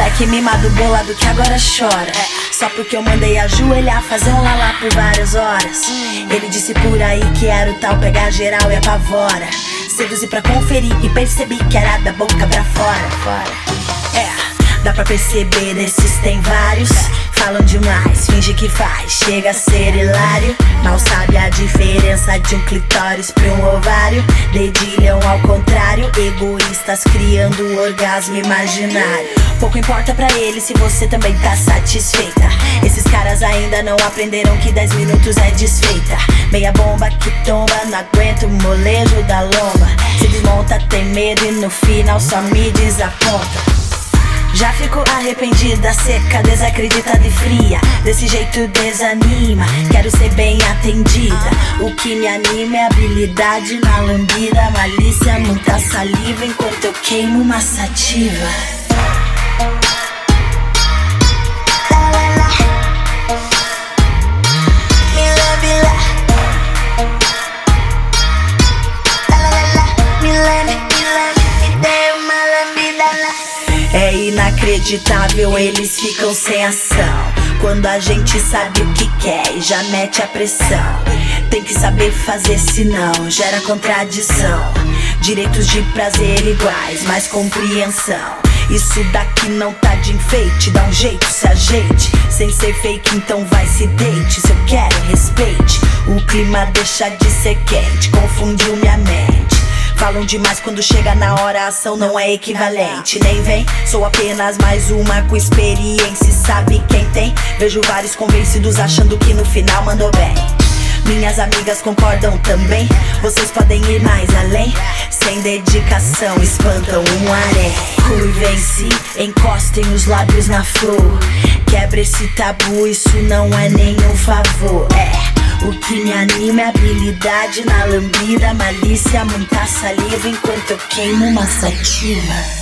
moleque mimado, bolado que agora chora. Só porque eu mandei ajoelhar, fazer um lalá por várias horas. Ele disse por aí que era o tal pegar geral e apavora. Seduzi pra conferir e percebi que era da boca pra fora. Dá pra perceber, desses tem vários. Falam demais, finge que faz, chega a ser hilário. Mal sabe a diferença de um clitóris pra um ovário. Dedilham ao contrário, egoístas criando um orgasmo imaginário. Pouco importa pra eles se você também tá satisfeita. Esses caras ainda não aprenderam que 10 minutos é desfeita. Meia bomba que tomba, não aguento o molejo da lomba. Se desmonta, tem medo e no final só me desaponta. Já fico arrependida, seca, desacreditada e fria. Desse jeito desanima, quero ser bem atendida. O que me anima é habilidade na lambida. Malícia, muita saliva enquanto eu queimo uma sativa. É inacreditável, eles ficam sem ação quando a gente sabe o que quer e já mete a pressão. Tem que saber fazer, senão gera contradição. Direitos de prazer iguais, mais compreensão. Isso daqui não tá de enfeite, dá um jeito, se ajeite. Sem ser fake, então vai, se deite. Se eu quero, respeite. O clima deixa de ser quente, confundiu minha mente. Falam demais, quando chega na hora a ação não é equivalente. Nem vem, sou apenas mais uma com experiência. Sabe quem tem? Vejo vários convencidos achando que no final mandou bem. Minhas amigas concordam também. Vocês podem ir mais além. Sem dedicação espantam um harém. Curvem-se, encostem os lábios na flor. Quebra esse tabu, isso não é nenhum favor. O que me anima é habilidade na lambida. Malícia, muita saliva enquanto eu queimo uma sativa.